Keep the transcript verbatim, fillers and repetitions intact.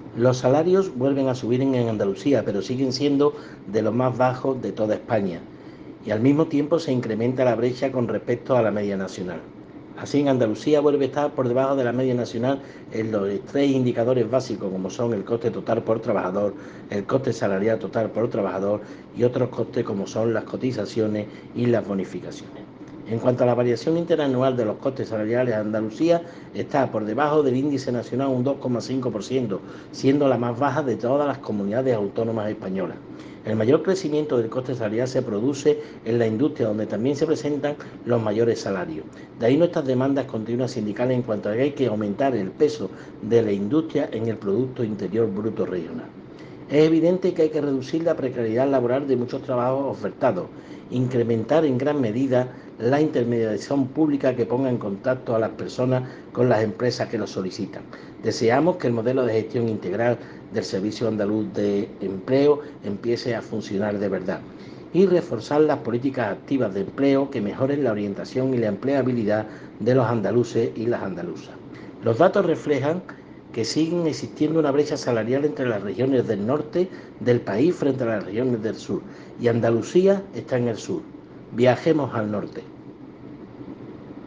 Los salarios vuelven a subir en Andalucía, pero siguen siendo de los más bajos de toda España, y al mismo tiempo se incrementa la brecha con respecto a la media nacional. Así, en Andalucía vuelve a estar por debajo de la media nacional en los tres indicadores básicos, como son el coste total por trabajador, el coste salarial total por trabajador y otros costes como son las cotizaciones y las bonificaciones. En cuanto a la variación interanual de los costes salariales, Andalucía está por debajo del índice nacional un dos coma cinco por ciento, siendo la más baja de todas las comunidades autónomas españolas. El mayor crecimiento del coste salarial se produce en la industria, donde también se presentan los mayores salarios. De ahí nuestras demandas continuas sindicales en cuanto a que hay que aumentar el peso de la industria en el Producto Interior Bruto regional. Es evidente que hay que reducir la precariedad laboral de muchos trabajos ofertados, incrementar en gran medida la intermediación pública que ponga en contacto a las personas con las empresas que lo solicitan. Deseamos que el modelo de gestión integral del Servicio Andaluz de Empleo empiece a funcionar de verdad y reforzar las políticas activas de empleo que mejoren la orientación y la empleabilidad de los andaluces y las andaluzas. Los datos reflejan que siguen existiendo una brecha salarial entre las regiones del norte del país frente a las regiones del sur, y Andalucía está en el sur. Viajemos al norte.